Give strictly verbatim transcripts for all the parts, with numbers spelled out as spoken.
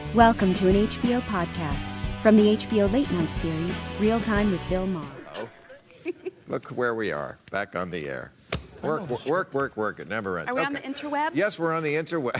Welcome to an H B O podcast from the H B O Late Night series, Real Time with Bill Maher. Oh. Look where we are, back on the air. Work, work, work, work, work. It never ends. Are we okay. on the interweb? Yes, we're on the interweb.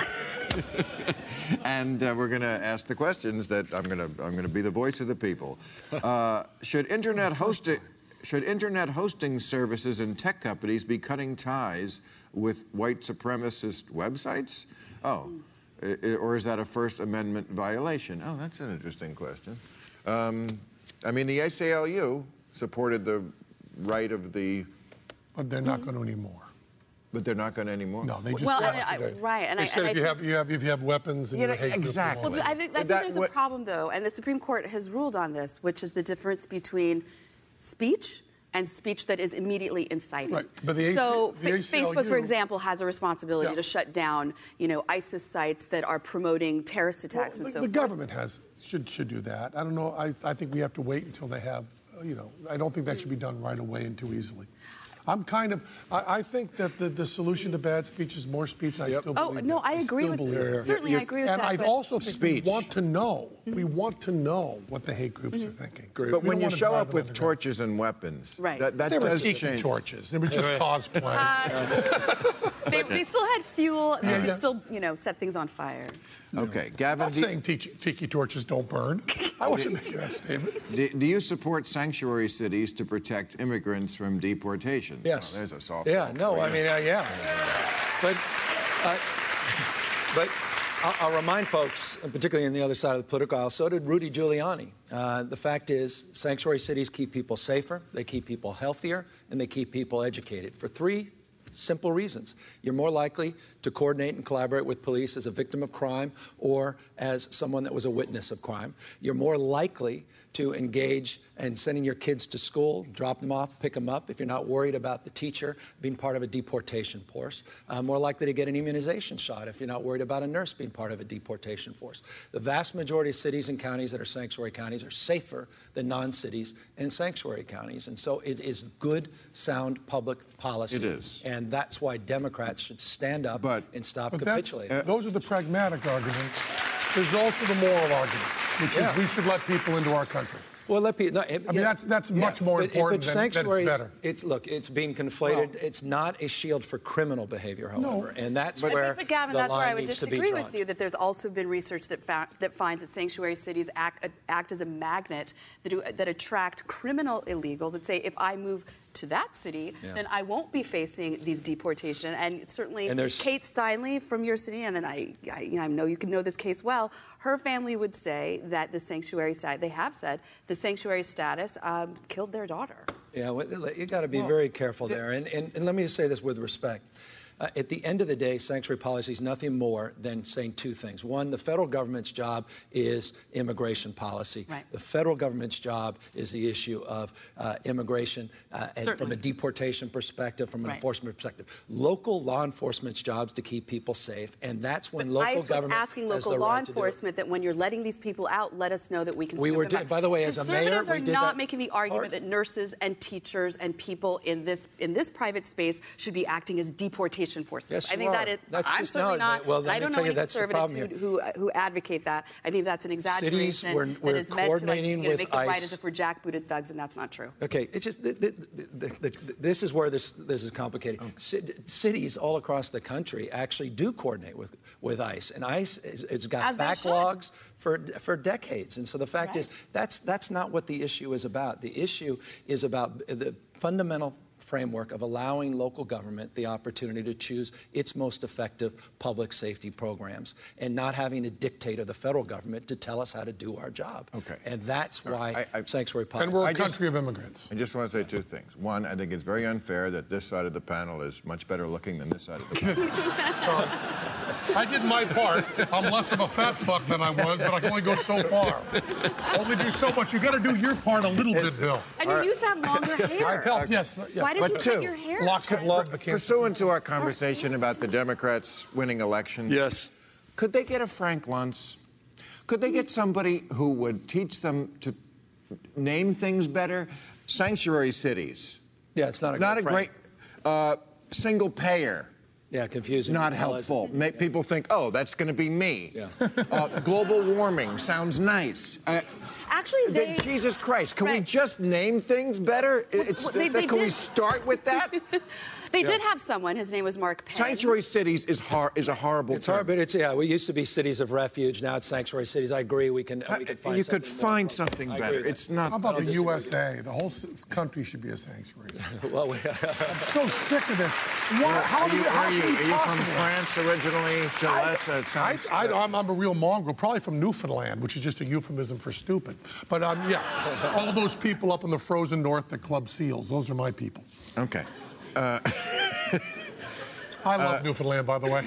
And uh, we're going to ask the questions that I'm going to I'm going to be the voice of the people. Uh, should internet hosting should internet hosting services and tech companies be cutting ties with white supremacist websites? Oh. Or is that a First Amendment violation? Oh, that's an interesting question. Um, I mean, the A C L U supported the right of the... But they're not going to anymore. But they're not going to anymore? No, they just... Well, stopped and I, today. right. And they I, said and if, I you have, you have, if you have weapons and Yeah, you're a hate group, exactly. Well, I think, I think That- there's a what- problem, though, and the Supreme Court has ruled on this, which is the difference between speech and speech that is immediately inciting. Right, but the A C- so the fa- A C L U Facebook, for example, has a responsibility Yeah. to shut down, you know, ISIS sites that are promoting terrorist attacks Well, and the, so the forth. government has should should do that. I don't know. I, I think we have to wait until they have, uh, you know, I don't think that should be done right away and too easily. I'm kind of, I, I think that the, the solution to bad speech is more speech, and I Yep. still Oh, believe no, that. I agree still with believe you. that. Certainly, I agree with and that. I but- also think Speech. we want to know. We want to know what the hate groups are thinking. But We when don't you wanna show drive up them with underground. torches and weapons, Right. that, that They were does tiki change. torches. It was just cosplay. Uh, they, they still had fuel, and they Yeah, could yeah. still, you know, set things on fire. Okay, Gavin, I'm do, saying tiki, tiki torches don't burn. I wasn't making that statement. do, do you support sanctuary cities to protect immigrants from deportation? Yes. Oh, there's a soft Yeah, no, I mean, uh, yeah. But, uh, but I'll, I'll remind folks, and particularly on the other side of the political aisle, so did Rudy Giuliani. Uh, the fact is, sanctuary cities keep people safer, they keep people healthier, and they keep people educated for three simple reasons. You're more likely to coordinate and collaborate with police as a victim of crime or as someone that was a witness of crime. You're more likely to engage in sending your kids to school, drop them off, pick them up if you're not worried about the teacher being part of a deportation force. Uh, more likely to get an immunization shot if you're not worried about a nurse being part of a deportation force. The vast majority of cities and counties that are sanctuary counties are safer than non-cities and sanctuary counties. And so it is good, sound public policy. It is. And that's why Democrats should stand up But- and stop But that's, capitulating. those are the pragmatic arguments. There's also the moral arguments, which Yeah. is we should let people into our country. Well, let people. No, I mean, that's that's much more but, important but than, than it's sanctuaries, better. It's look, it's being conflated. Well- it's not a shield for criminal behavior, however, and that's But- where But Gavin, the that's where line I would needs to be disagree drawn. with you, that there's also been research that, fa- that finds that sanctuary cities act, act as a magnet that, do, that attract criminal illegals that say, if I move to that city, Yeah. then I won't be facing these deportation. And certainly And there's- Kate Steinle from your city, and then I, I, you know, I know you can know this case well, her family would say that the sanctuary status, they have said, the sanctuary status um, killed their daughter. Yeah, well, you got to be very careful there. And, and, and let me just say this with respect. Uh, at the end of the day, sanctuary policy is nothing more than saying two things. One, the federal government's job is immigration policy. Right. The federal government's job is the issue of uh, immigration uh, and from Certainly. a deportation perspective, from an Right. enforcement perspective. Local law enforcement's job is to keep people safe, and that's when But local ICE was government asking has local the law right to do it. enforcement that when you're letting these people out, let us know that we can We scoop were them do- up. by the way, as a mayor, Conservatives we are did not that making the argument hard. that nurses and teachers and people in this in this private space should be acting as deportation forces. Yes, I you think that are. is. That's I'm just certainly not- not. well, let I me don't tell know you any that's the conservatives who, problem who who advocate that. I think that's an exaggeration. Cities, we're- that we're is meant to, like, coordinating you know, with make it right ICE. as if we're jackbooted thugs, and that's not true. Okay, it's just the, the, the, the, the, this is where this this is complicated. C- cities all across the country actually do coordinate with with ICE, and ICE is, has got As they should. backlogs for for decades. And so the fact is, Right. that's that's not what the issue is about. The issue is about the fundamental framework of allowing local government the opportunity to choose its most effective public safety programs and not having to dictate of the federal government to tell us how to do our job. Okay. And that's why I- I- sanctuary policy. And we're I a just- country of immigrants. I just want to say two things. One, I think it's very unfair that this side of the panel is much better looking than this side of the panel. I did my part. I'm less of a fat fuck than I was, but I can only go so far. Only do so much. You got to do your part a little bit, Bill. And you used to have longer hair. I help. Yes. yes. Why did But you two, cut your hair? Locks of love. The cancer. Pursuant to our conversation about the Democrats winning elections, Yes. could they get a Frank Luntz? Could they get somebody who would teach them to name things better? Sanctuary cities. Yeah, it's not a Not a great great uh, single payer. Yeah, confusing. Not helpful. Make people think, oh, that's going to be me. Yeah. uh, global warming sounds nice. Uh, Actually, they... Jesus Christ, can right. we just name things better? It's, well, they, they can did. we start with that? They yeah. did have someone. His name was Mark Penn. Sanctuary cities is hor is a horrible it's term. Hard, but it's, yeah, we used to be cities of refuge. Now it's sanctuary cities. I agree. We can, uh, we can find You something could find better. something better. It's How not... about the U S A? The whole s- country should be a sanctuary. well, we, I'm so sick of this. Why, how are do you, how are you, can are you from possibly? France originally, Gillette? Uh, it I, sounds, I, I'm, I'm a real mongrel, probably from Newfoundland, which is just a euphemism for stupid. But um, yeah, all those people up in the frozen north that club seals, those are my people. Okay. Uh, I love uh, Newfoundland, by the way.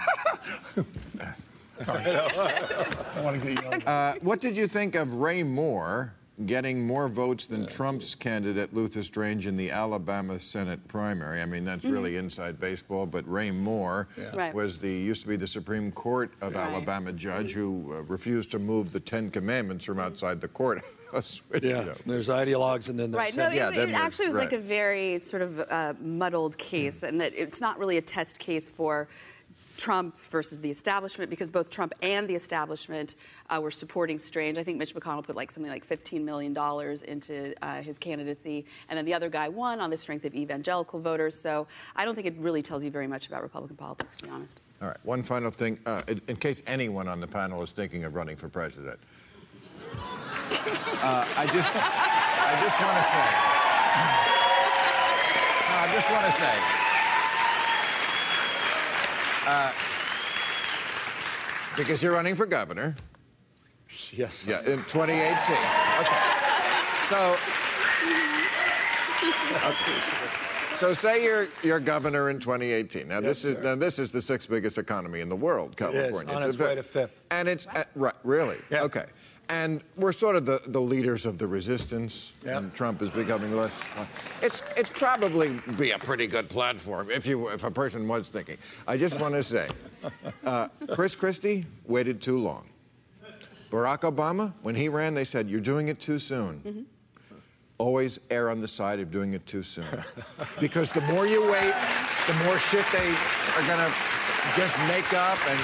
Sorry. I want to get you on. Uh, what did you think of Ray Moore getting more votes than Trump's candidate Luther Strange in the Alabama Senate primary? I mean, that's really Mm-hmm. inside baseball, but Ray Moore Yeah. Right. was the used to be the Supreme Court of Right. Alabama judge who uh, refused to move the Ten Commandments from outside the courthouse. Which, yeah, you know, there's ideologues and then there's... Right. No, Yeah, it, then it there's- actually was like right. a very sort of uh, muddled case, and that it's not really a test case for Trump versus the establishment, because both Trump and the establishment uh, were supporting Strange. I think Mitch McConnell put like something like fifteen million dollars into uh, his candidacy, and then the other guy won on the strength of evangelical voters. So I don't think it really tells you very much about Republican politics, to be honest. All right, one final thing, uh, in, in case anyone on the panel is thinking of running for president. Uh, I just, I just want to say, no, I just want to say, uh, because you're running for governor. Yes. Yeah, in twenty eighteen. Okay. So, okay. So say you're you're governor in twenty eighteen. Now Yes, this is sir. now this is the sixth biggest economy in the world, California. on It's its a bit- way to fifth. And it's uh, right, really Yeah. okay. And we're sort of the, the leaders of the resistance, Yeah. and Trump is becoming less. It's it's probably be a pretty good platform if you if a person was thinking. I just want to say, uh, Chris Christie waited too long. Barack Obama, when he ran, they said you're doing it too soon. Mm-hmm. Always err on the side of doing it too soon, because the more you wait, the more shit they are gonna just make up and.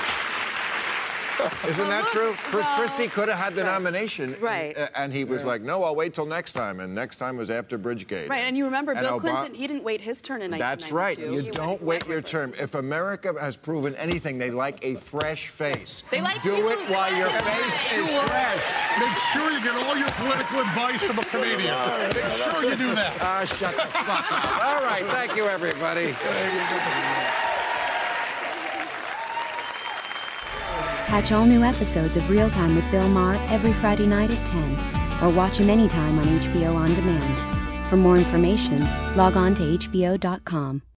Isn't that true? Chris well, Christie could have had the right. nomination, Right. And, and he was like, "No, I'll wait till next time." And next time was after Bridgegate. Right, and you remember And Bill Obama- Clinton, he didn't wait his turn in nineteen That's right. ninety-two. You He don't went- wait your term. If America has proven anything, they like a fresh face. They like Do people it who while cut your their face is Sure. fresh. Make sure you get all your political advice from a comedian. Make sure you do that. Ah, shut the fuck up. All right, thank you, everybody. Catch all new episodes of Real Time with Bill Maher every Friday night at ten, or watch him anytime on H B O On Demand. For more information, log on to H B O dot com.